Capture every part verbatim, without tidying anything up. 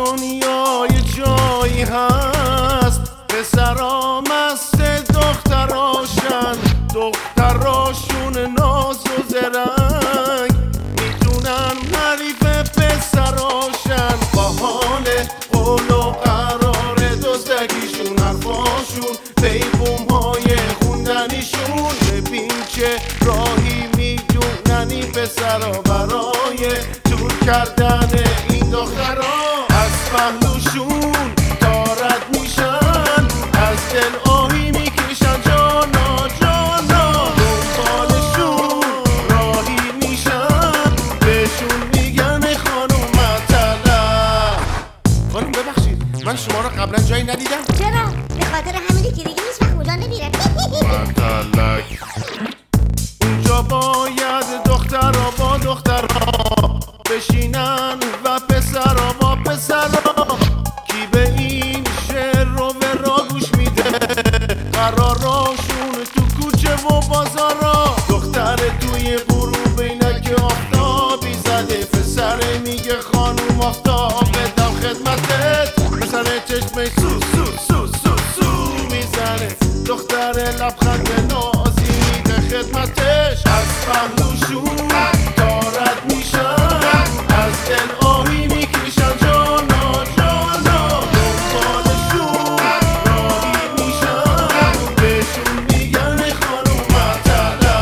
دنیا یه جایی هست پسرا مست دختراشن، دختراشون ناز و زرنگ، میدونن حریف پسراشن. با حال قول و قرار دزدگیشون، حرفاشون پیغوم های خوندنیشون. ببین چه راهی میدونن این پسرا برای دور کردن این دخترا. از پهلوشون دارد میشن، از دل آهی میکشن جانا جانا. دنبالشون راهی میشن، بهشون میگن خانوم مطلب. خانوم ببخشید من شما را قبلا جایی ندیدم. چرا؟ به خاطر همینی که دیگه هیچ وقت اونجا نمیره. مطلق اونجا باید دخترها با دخترها بشینن و پسرها با پسرها. کی به این شعر رو به را گوش میده؟ قراراشون تو کوچه و بازارا. دختر توی غروب اینک آفتابی زده، پسر میگه خانوم آفتاب بدم خدمتت. پسر چشمش سو سو سو سو سو میزنه، دختر لبخند نازی میده خدمتش. از پهلوشون دارد میشن، از دل آهی میکشن جانا جانا. دنبالشون راهی میشن، بهشون میگن خانوم مطلب.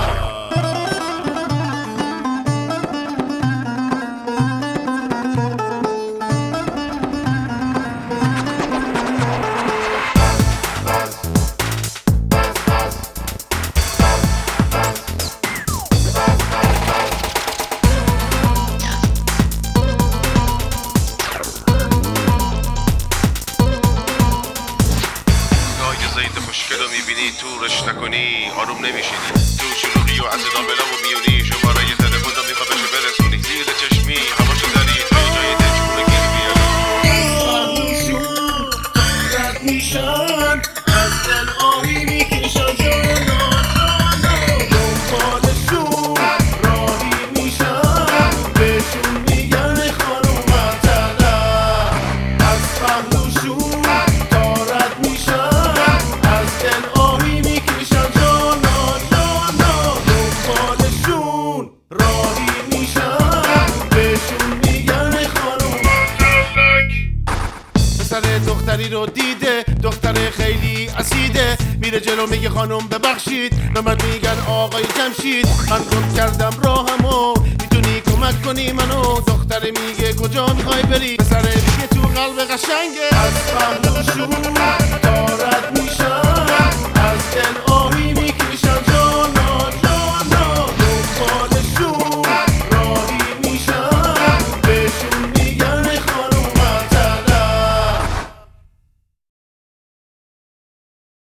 خوشگل رو میبینی تورش نکنی آروم نمیشینی، تو شلوغی و از داملا و میونی شماره یه تلفن رو میخوا بشه برسونی. زیر چشمی هواشو داری تا جای دلشونه گیر بیاری. رد میشن، از دل آهی میکشن جانا جانا. دنبالشون راهی میشن، بهشون میگن خانوم مطلب. از پهلوشون دارد میشن، از دل آهی میکشن جانا جانا. دنبالشون راهی میشن، بهشون میگن خانوم مطلب. پسر دختری رو دیده، دختر خیلی اسیده، میره جلو میگه خانم ببخشید، به من میگن آقای جمشید. من گم کردم راهمو، میتونی کمک کنی منو؟ دختر میگه کجا میخوای بری؟ پسر میگه تو قلب قشنگه. از پهلوشون دارد میشن، از دل